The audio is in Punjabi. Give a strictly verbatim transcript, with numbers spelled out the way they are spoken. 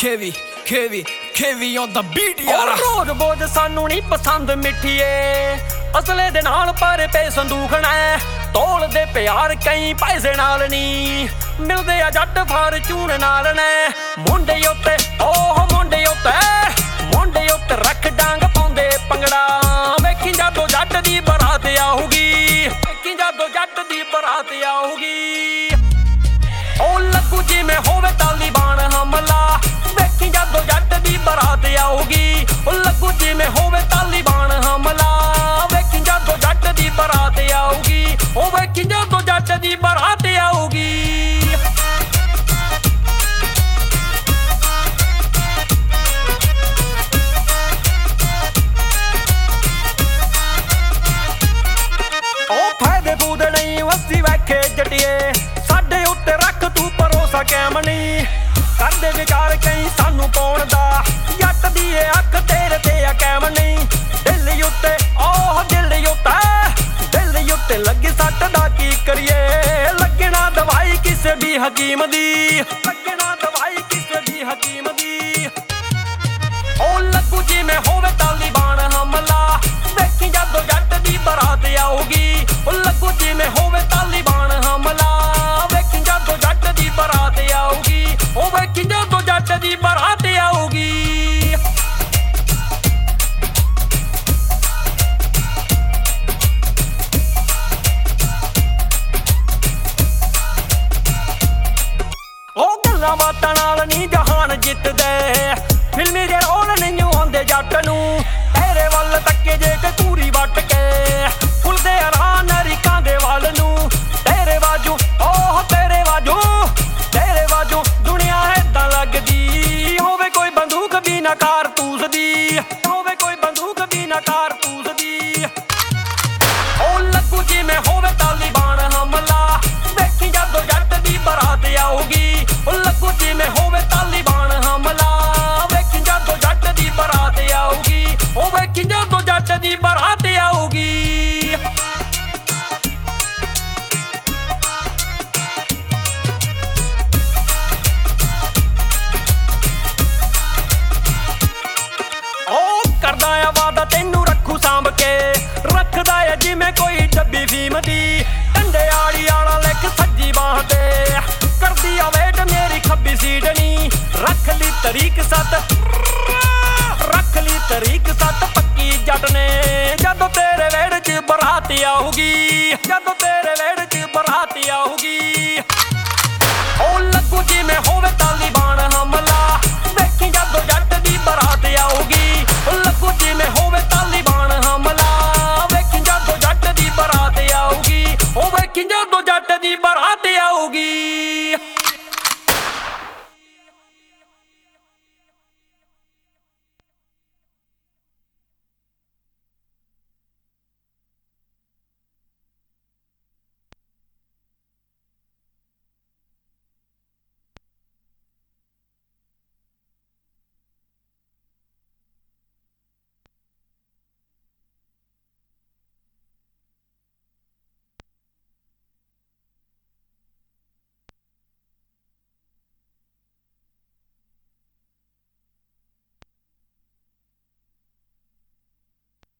ਖੇਵੀ ਖੇਵੀ ਖੇਵੀ on the beat ਯਾਰਾ। ਰੋਜ਼ ਬੋਝ ਸਾਨੂੰ ਨਹੀਂ ਪਸੰਦ ਮਿੱਠੀਏ, ਅਸਲੇ ਦੇ ਨਾਲ ਪਰ ਪੇ ਸੰਦੂਖਣਾ ਤੋਲ ਦੇ ਪਿਆਰ ਕਈ ਪੈਸੇ ਨਾਲ ਨਹੀਂ ਮਿਲਦੇ ਆ ਜੱਟ ਫਾਰਚੂਨ ਨਾਲ ਨੇ। ਮੁੰਡੇ ਉੱਤੇ ਓਹ ਮੁੰਡੇ ਉੱਤੇ ਮੁੰਡੇ ਉੱਤੇ ਰੱਖ ਡਾਂਗ ਪਾਉਂਦੇ ਪੰਗੜਾ, ਵੇਖੀ ਜਦੋਂ ਜੱਟ ਦੀ ਬਰਾਤ ਆਊਗੀ, ਵੇਖੀ ਜਦੋਂ ਜੱਟ ਦੀ ਬਰਾਤ ਆਊਗੀ। ਉਹ ਲੱਗੂ ਜਿਵੇਂ ਹੋਵੇ ਤਾਲੀਬਾਨ ਹਮਲਾ, ਵੇਖੀ ਜਦੋਂ ਜੱਟ ਦੀ ਬਰਾਤ ਆਊਗੀ। ਉਹ ਲੱਗੂ ਜਿਵੇਂ ਹੋਵੇ ਤਾਲੀਬਾਨ ਹਮਲਾ, ਵੇਖੀ ਜਦੋਂ ਜੱਟ ਦੀ ਬਰਾਤ ਆਊਗੀ। ਉਹ ਵੇਖੀ ਜਦੋਂ ਜੱਟ ਦੀ ਬਰਾਤ ਆਊਗੀ। ਉਹ ਫਾਇਦੇ ਬੂਦ ਨਹੀਂ ਵਸੀ ਵੇਖੇ ਜੱਟੀਏ, ਸਾਡੇ ਉੱਤੇ ਰੱਖ ਤੂੰ ਭਰੋਸਾ ਕਾਇਮ ਨਹੀਂ ਕਰਦੇ ਵਿਚਾਰ ਕਈ ਸਾਨੂੰ ਪਾਉਣ ਦਾ, ਜੱਟ ਦੀ ਏ ਅੱਖ ਤੇਰੇ ਤੇ ਆ ਕਾਇਮ ਨਹੀਂ। ਦਿਲ ਉੱਤੇ ਓਹ ਦਿਲ ਉੱਤੇ ਦਿਲ ਉੱਤੇ ਲੱਗੀ ਸੱਟ ਦਾ ਕੀ ਕਰੀਏ, ਲੱਗਣਾ ਦਵਾਈ ਕਿਸੇ ਵੀ ਹਕੀਮ ਦੀ, ਲੱਗਣਾ ਦਵਾਈ ਕਿਸੇ ਵੀ ਹਕੀਮ ਦੀ। ਉਹ ਲੱਗੂ ਜਿਵੇਂ ਹੋਵੇ ਤਾਲੀਬਾਨ ਹਮਲਾ, ਵੇਖੀ ਜਦੋਂ ਜੱਟ ਦੀ ਬਰਾਤ ਆਊਗੀ। ਉਹ ਲੱਗੂ ਜਿਵੇਂ ਹੋਵੇ ਤਾਲੀਬਾਨ ਹਮਲਾ, ਵੇਖੀ ਜਦੋਂ ਜੱਟ ਦੀ ਬਰਾਤ ਆਊਗੀ। ਉਹ ਵੇਖੀ ਜਦੋਂ ਜੱਟ ਦੀ ਬਰਾਤ ਆਊਗੀ। ਉਹ ਗੱਲਾਂ ਬਾਤਾਂ ਨਾਲ ਨਹੀਂ ਜਹਾਨ ਜਿੱਤਦੇ, ਫਿਲਮੀ ਜੇ ਰੋਲ ਨਹੀਂ ਆਉਂਦੇ ਜੱਟ ਨੂੰ। ਤੇਰੇ ਵੱਲ ਤੱਕੇ ਜੇ ਕਤੂਰੀ ਵੱਟ ਕੇ ਫੁੱਲਦੇ ਆਰਾਂ ਨਰੀਕਾਂ ਦੇ ਵੱਲ ਨੂੰ। ਤੇਰੇ ਬਾਜੂ ਓਹ ਤੇਰੇ ਬਾਜੂ ਤੇਰੇ ਬਾਜੂ ਦੁਨੀਆ ਏਦਾਂ ਲੱਗਦੀ, ਹੋਵੇ ਕੋਈ ਬੰਦੂਕ ਵੀ ਨਾ ਕਾਰਤੂਸ ਦੀ, ਹੋਵੇ ਕੋਈ ਬੰਦੂਕ ਵੀ ਨਾ ਕਾਰਤੂਸ ਦੀ। ਉਹ ਲੱਗੂ ਜਿਵੇਂ ਹੋਵੇ ਤਾਲੀਬਾਨ ਹਮਲਾ, ਵੇਖੀ ਜਦੋਂ ਜੱਟ ਦੀ ਬਰਾਤ ਆਊਗੀ। ਉਹ ਲੱਗੂ ਜਿਵੇਂ ਹੋਵੇ ਤਾਲੀਬਾਨ ਹਮਲਾ, ਵੇਖੀ ਜਦੋਂ ਜੱਟ ਦੀ ਬਰਾਤ ਆਊਗੀ। ਉਹ ਵੇਖੀ ਜਦੋਂ ਜੱਟ ਦੀ ਬਰਾਤ ਆਊਗੀ। ਉਹ ਕਰਦਾ ਆ ਵਾਦਾ ਤੈਨੂੰ ਰੱਖੂ ਸਾਂਭ ਕੇ, ਰੱਖਦਾ ਆ ਜਿਵੇਂ ਕੋਈ ਡੱਬੀ ਫੀਮ ਦੀ। ਡੰਡੇ ਆੜੀ ਆਲਾ ਲਿਖ ਸੱਜੀ ਬਾਹ ਤੇ, ਕਰਦੀ ਆ ਵੇਟ ਮੇਰੀ ਖੱਬੀ ਸੀਟ ਨੀ। ਰੱਖ ਲਈ ਤਰੀਕ ਸੱਤ ਰੱਖ ਲਈ ਤਰੀਕ ਸੱਤ ਪੱਕੀ ਜੱਟ ਨੇ, ਜਦੋਂ ਤੇਰੇ ਵੇੜ ਚ ਬਰਾਤ ਆਊ